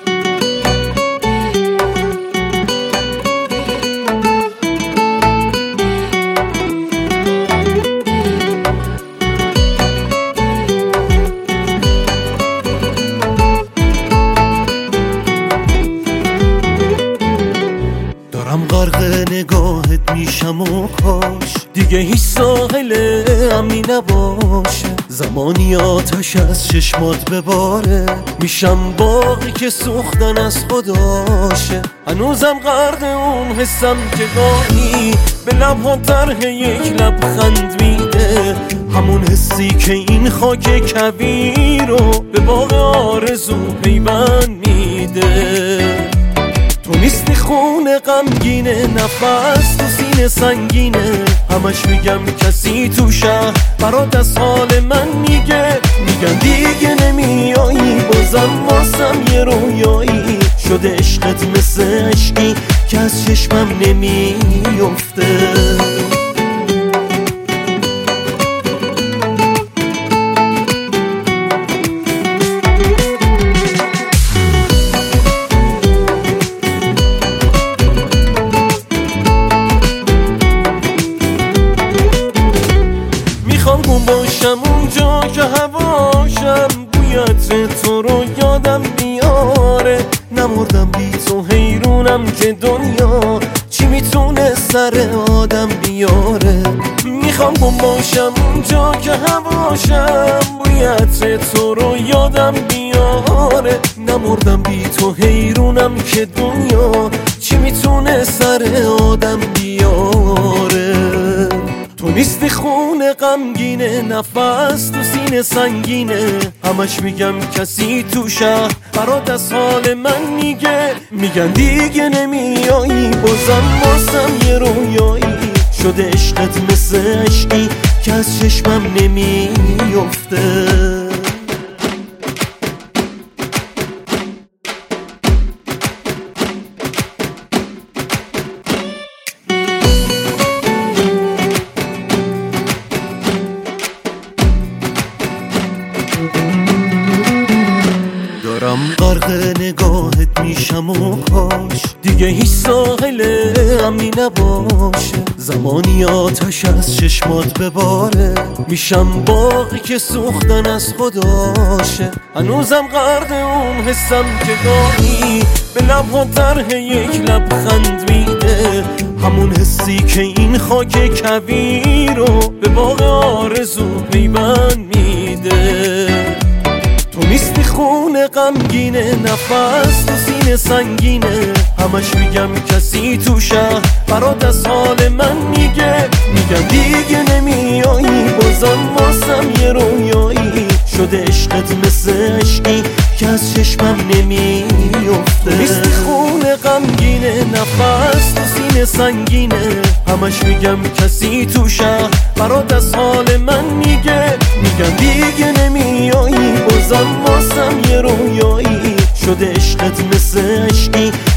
غرق نگاهت میشم و کاش دیگه هیچ ساحل امنی نباشه. زمانی آتش از چشمات بباره، میشم باقی که سوختن از خداشه. هنوزم غرق اون حسم که گاهی به لبها طرح یک لبخند میده، همون حسی که این خاک کبیر رو به باغ آرزو پیوند میده. تو نیستی خون غمگینه، نفس تو سینه سنگینه، همش میگم کسی تو شهر برات از حال من میگه. میگن دیگه نمیایی، بازم واسم یه رویایی شده عشقت مثل عشقی که از چشمم نمیفته. میخوام باشم اونجا که هواشم بویت تو رو یادم میاره. نمردم بی تو، حیرونم که دنیا چی میتونه سر آدم بیاره. میخوام باشم اونجا که هواشم بویت تو رو یادم بیاره. نمردم بی تو، حیرونم که دنیا چی میتونه سر آدم بیاره. تو نیستی خون غمگینه، نفس تو سینه سنگینه، همش میگم کسی تو شهر برات از حال من میگه. میگن دیگه نمیایی، بازم واسم یه رویایی شده عشقت مثل عشقی که از چشمم نمیفته. دارم غرق نگاهت میشم و کاش دیگه هیچ ساحل امنی نباشه. زمانی آتش از چشمات بباره، میشم باقی که سوختن از خداشه. هنوزم غرق اون حسم که گاهی به لبها طرح یک لبخند میده، همون حسی که این خاک کبیر رو به باغ آرزو پیوند میده. تو نیستی خون غمگینه، نفس تو سینه سنگینه، همش میگم کسی تو شهر برات از حال من میگه. میگم دیگه نمیایی، بازم واسم یه رویایی شده عشقت مثل عشقی که از چشمم نمیفته. تو نیستی خون غمگینه، نفس تو سینه سنگینه، همش میگم کسی تو شهر برات از حال من میگه. میگم دیگه نمیایی، بازم واسم یه رویایی شده عشقت مثل عشقی که از چشمم نمیفته. نیستی خون غمگینه، نفس تو سینه سنگینه، همش میگم کسی تو شهر برات از حال من میگه. میگم دیگه نمیایی، بازم واسم یه رویایی شده عشقت مثل عشقی